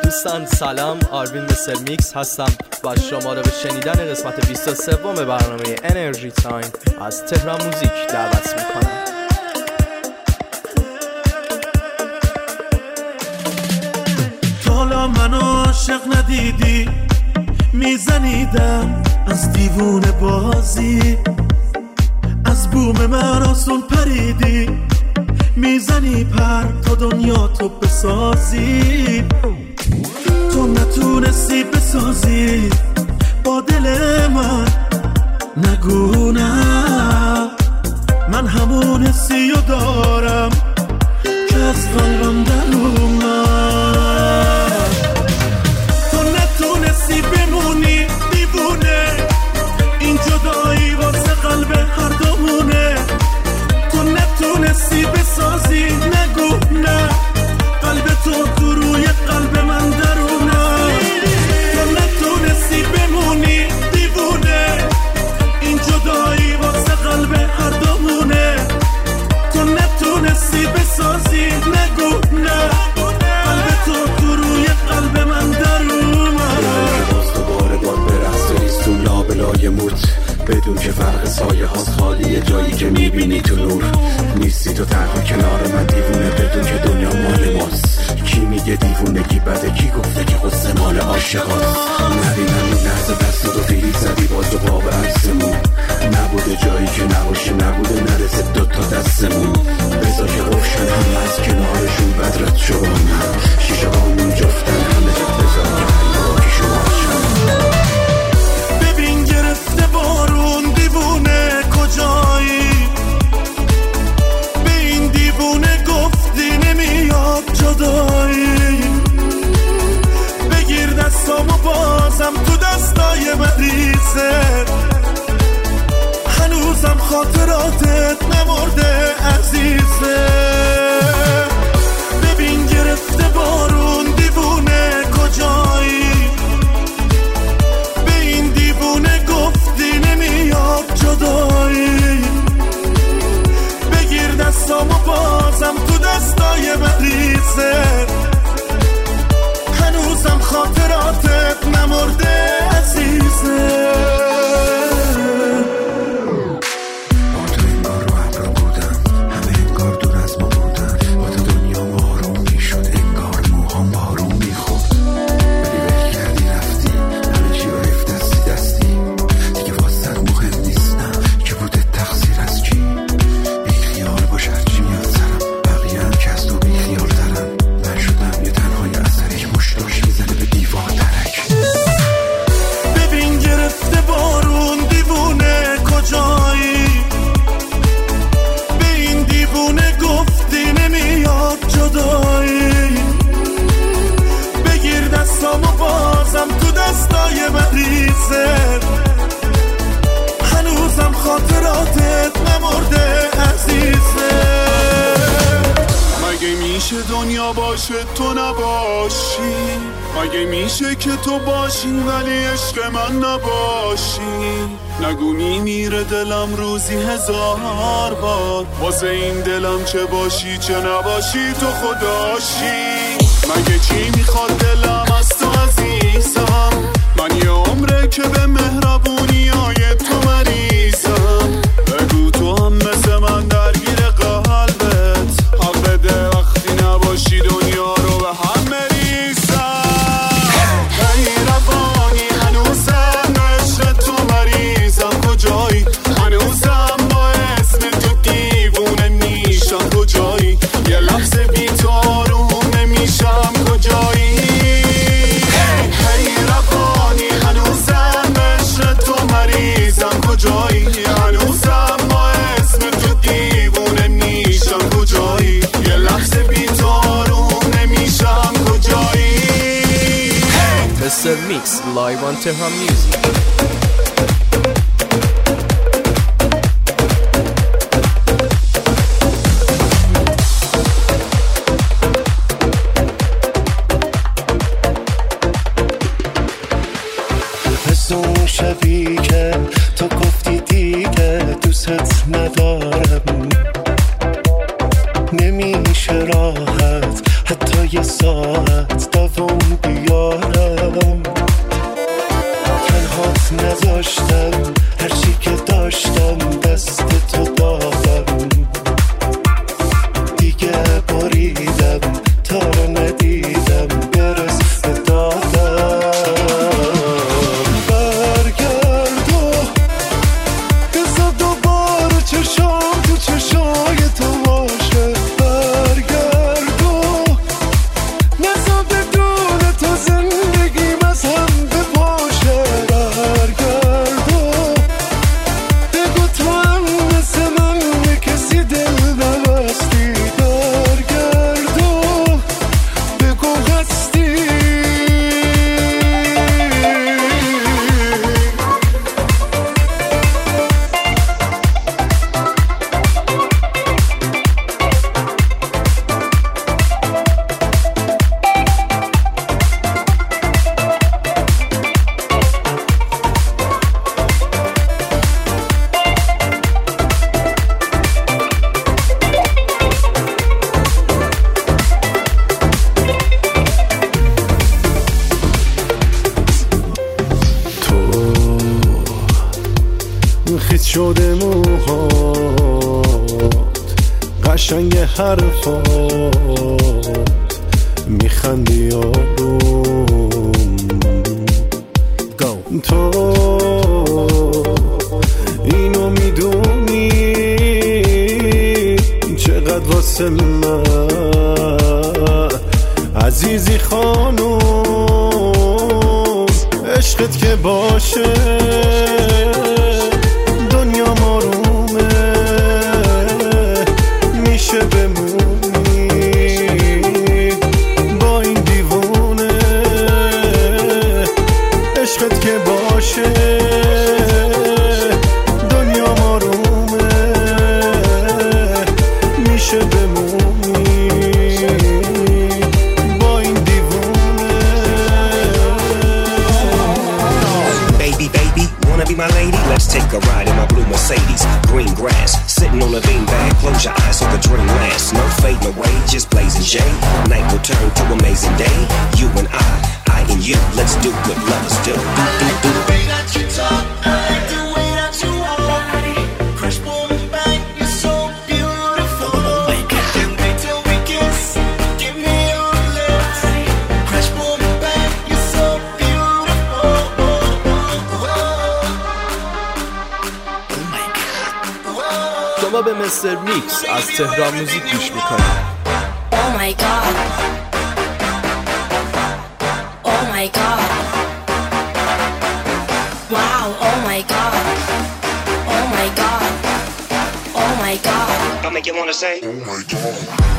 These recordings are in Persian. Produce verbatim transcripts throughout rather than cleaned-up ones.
دوستان سلام، آروین مستر میکس هستم و شما رو به شنیدن قسمت بیست و سه برنامه انرژی تایم از تهران موزیک دعوت میکنم. حالا منو عاشق ندیدی، میزنیدم از دیوونه بازی، از بوم من آسون پریدی، میزنی پر تا دنیا تو بسازی. تو نتونستی بسازی با دل من، نگو نه، من همون حسی رو دارم که از قلبم در اومد. تو نتونستی بمونی دیوونه، این جدایی واسه قلب هر دومونه. تو نتونستی بسازی، نگو نه، قلب تو تو روی قلب من درونه. تو نتونستی بمونی دیوونه، این جدایی واسه قلب هر دومونه. تو نتونستی بسازی، نگو نه، قلب تو تو روی قلب من درونه. باز دوباره باد برست ریز تو لابلای موت، بدون که فرق سایه هاست خالیه جایی که میبینی تو نور. نیستی تو تنها کنار من دیوونه، بدون که دنیا مال ماست. کی میگه دیوونگی بده، کی گفته که قصه مال عاشقاست؟ نبینم این لحظه دست تو فیلی زدی باز و باب عکسمون، نبوده جایی که نباشه، نبوده نرسه دوتا دستمون. بذار که روشن هم از کنارشون بدرت شبانم، شیشه هامون جفتن همه جد، بذار که حیواکی شما شن. ببین گرفته بارون دیوونه کجایی، به این دیوونه گفتی نمیاد جدایی. بگیر دستامو بازم تو دستای مریضه، هنوزم خاطراتت نمرده عزیزه. ببین گرفته بارون دیوونه کجایی، به این دیوونه گفتی نمیاد جدایی. بگیر دستامو بازم تو دستای مریضه، هنوزم خاطراتت نمرده عزیزه. هنوزم خاطراتت نمرده عزیزه. مگه میشه دنیا باشه تو نباشی، مگه میشه که تو باشی ولی عشق من نباشی. نگو میمیره دلم روزی هزار بار، واسه این دلم چه باشی چه نباشی تو خداشی. مگه چی میخواد دلم از تو عزیزم، من یه عمره که به مهربونیای تو مریضم. بگو تو هم مثل من درگیر قلبت، حق بده وقتی نباشی دنیا رو به هم مریضم. ای روانی هنوزم عشق تو مریضم، کجایی هنوزم با اسم تو دیوونه میشم، کجایی یه لحظه بی تو آروم نمیشم، کجایی. کجایی هنوزم با اسم تو دیوونه میشم، کجایی یه لحظه بی تو آروم نمیشم، کجایی. مستر میکس لایو آن تهران میوزیک. اون شبی که تو گفتی دیگه دوست ندارم، نمیشه راحت حتی یه ساعت دوام بیارم، تنهات نذاشتم، هرچی که داشتم دست تو دادم، دیگه بریدم تا رو ندیدم برس به دادم. برگرد و بذار دوباره چشام تو چشای تو باشه، برگرد و نذار بدون تو زندگیم از هم بپاشه، برگرد و بگو تو هم مثل من به کسی دل نبستی، برگرد و بگو هستی. خیس شده موهات، قشنگ حرفات، میخندی آروم، تو اینو میدونی چقدر واسه من عزیزی خانوم، عشقت که باشه دنیا مارومه، میشه بمونی با این دیوونه، عشقت که باشه دنیا مارومه، میشه بمونی با این دیوونه. Baby, baby, wanna be my lady? Let's take a ride in my blue Mercedes. Green grass, sitting on a beanbag. Close your eyes so the dream lasts. No fading away, just blazing J. Night will turn to amazing day. You and I, I and you. Let's do what lovers do. I like the way that you talk. I like the way that you walk. Crush boom bang, you're so beautiful. Can't wait till we kiss. Give me your lips. Crush boom bang, you're so beautiful. شما به مستر میکس از تهران موزیک گوش میکنید. Oh my god. Oh my god. Wow, oh my god. Oh my god. Oh my god. I'll make you wanna say, oh my God.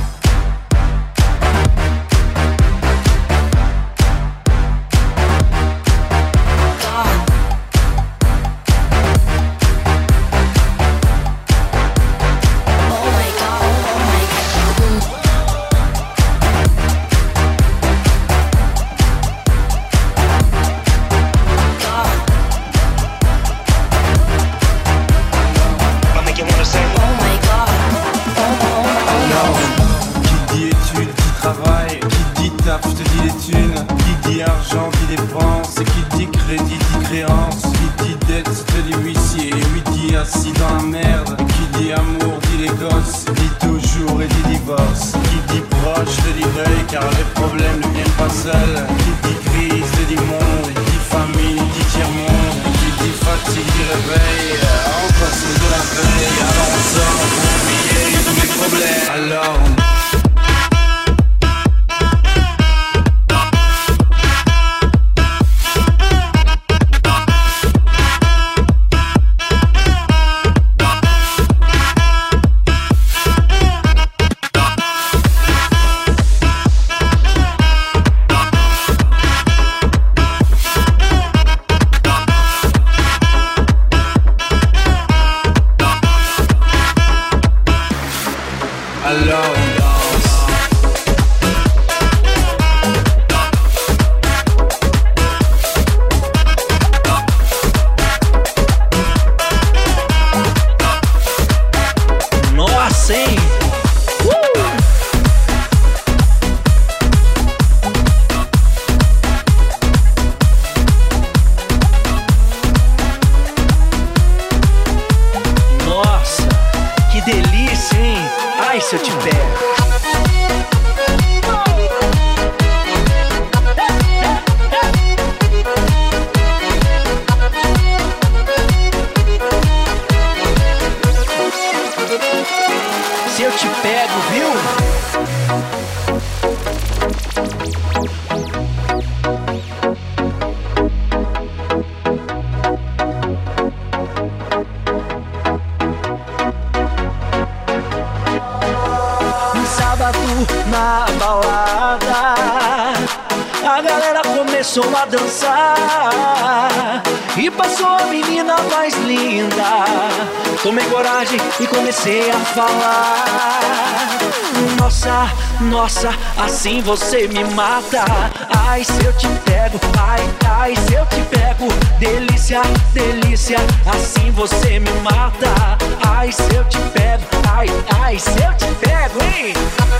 Assis dans la merde, qui dit amour dit les gosses, dit toujours et dit divorce, qui dit proche te dit deuil car les problèmes ne viennent pas seuls, qui dit crise te dit monde, qui dit famille dit tiers-monde, qui dit fatigue dit réveil, on passe de la veille, alors on sort pour oublier tous les problèmes, alors on... Alors A galera começou a dançar e passou a menina mais linda. Tomei coragem e comecei a falar: nossa, nossa, assim você me mata. Ai, se eu te pego, ai, ai, se eu te pego. Delícia, delícia, assim você me mata. Ai, se eu te pego, ai, ai, se eu te pego, hein?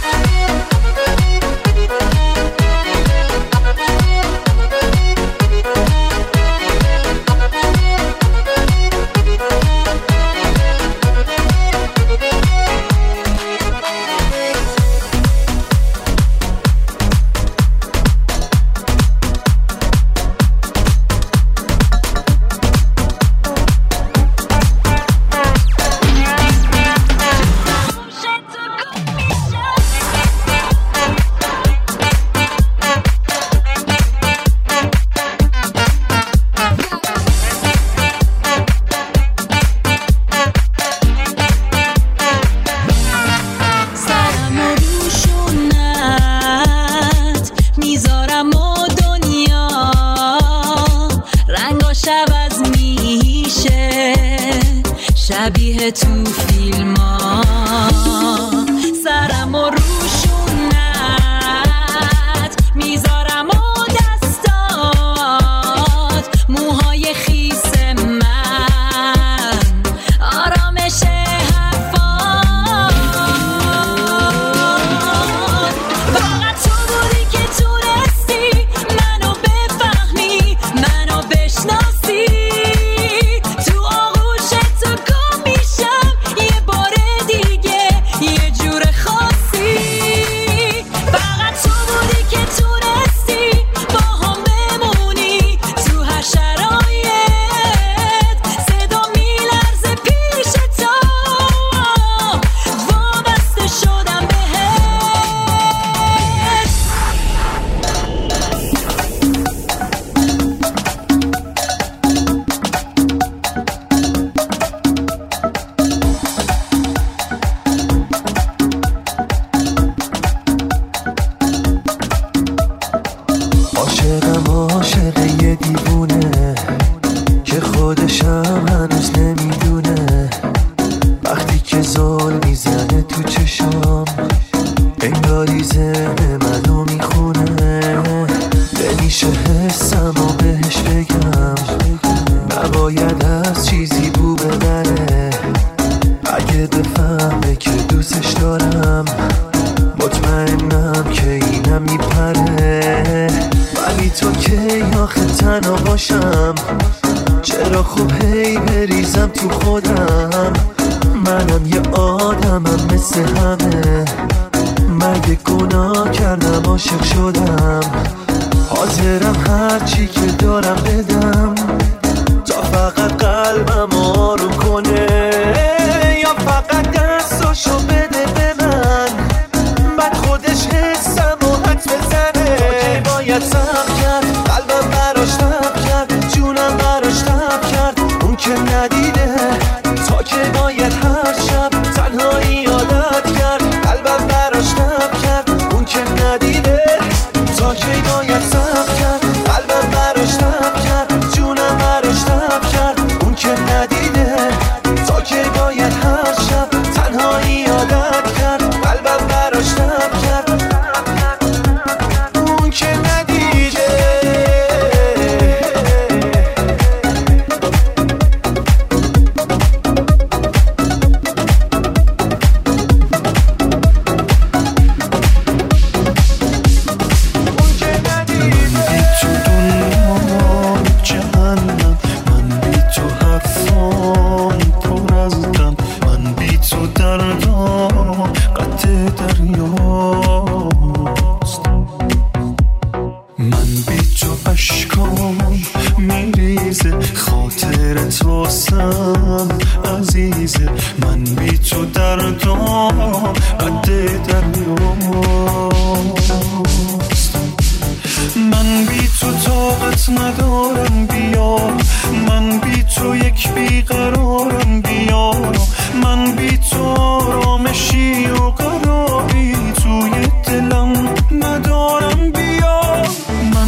شبیه تو فیلم ها سرم و روشونت میذارم و دستات موهای خیس من آرامش حرفات فقط تو بودی که تونستی منو بفهمی منو بشناسی من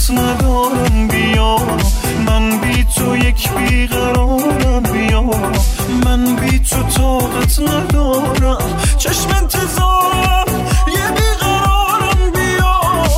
طاقت ندارم بیا، من بی تو یک بیقرارم بیا، من بی تو طاقت ندارم، چشم انتظارم یه بیقرارم بیا.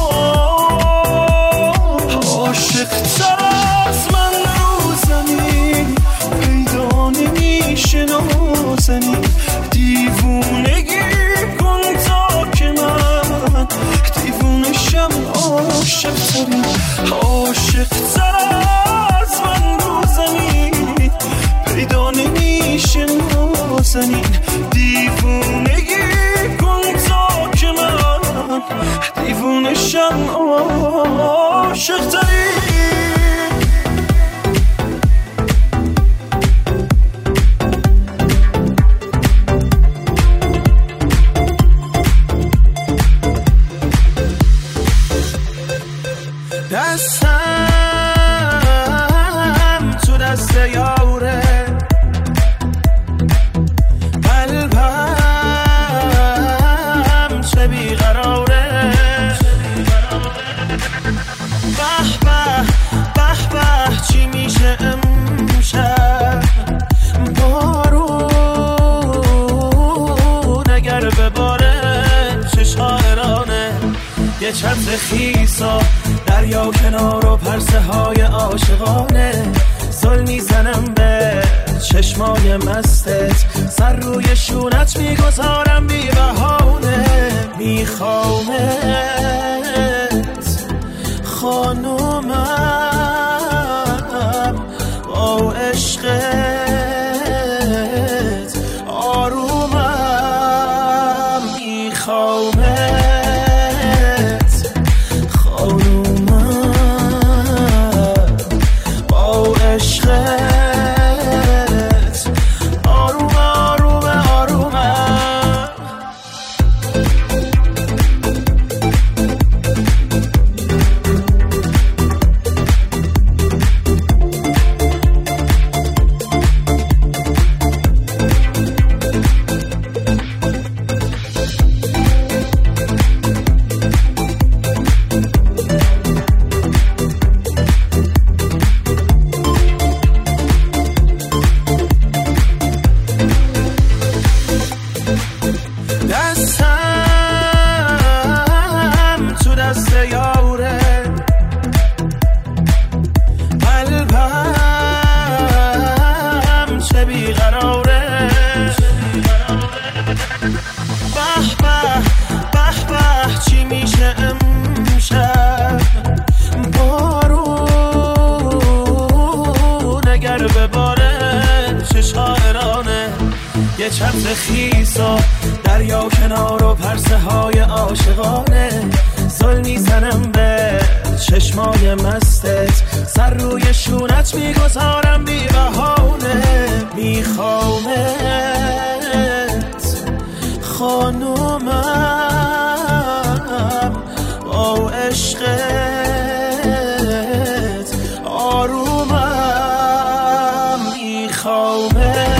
عاشق تر از من رو زمین پیدا نمیشه نازنین، دیوونگی کن تا که من دیوونشم عاشق ترین. عاشق تر از من رو زمین پیدا نمیشه نازنین، دیوونگی کن تا که من دیوونشم عاشق ترین. دستم تو دست یاره، قلبم چه بیقراره. به به به به چی میشه امشب، بارون اگر بباره چه شاعرانه. یه چتر خیسا دریا کنار و پرسه های عاشقانه، زل میزنم به چشمای مستت، سر روی شونت میگذارم بی بهانه. میخوامت خانومم با عشقت آرومم، میخوامت چتر خیسا دریا کنار و پرسه های عاشقانه، زل میزنم به چشمای مستت، سر روی شونت میگذارم بی بهانه. میخوامت خانومم با عشقت آرومم، میخوامت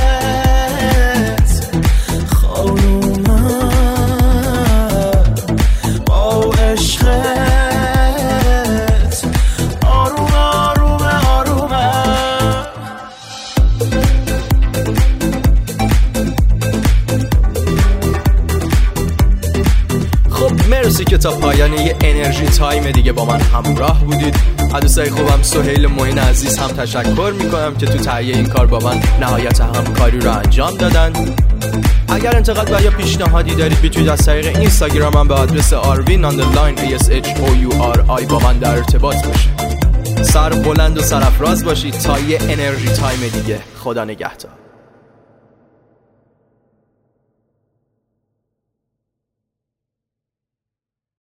که تا پایان یه انرژی تایم دیگه با من همراه بودید. از دوستای خوبم سهیل معین عزیز هم تشکر میکنم که تو تهیه این کار با من نهایت همکاری رو انجام دادن. اگر انتقاد و یا پیشنهادی دارید میتونید از طریق اینستاگرامم به آدرس آروین آندرلاین ای اس اچ او یو آر آی با من در ارتباط باشید. سر بلند و سرافراز باشید تا یه انرژی تایم دیگه. خدا نگهدار.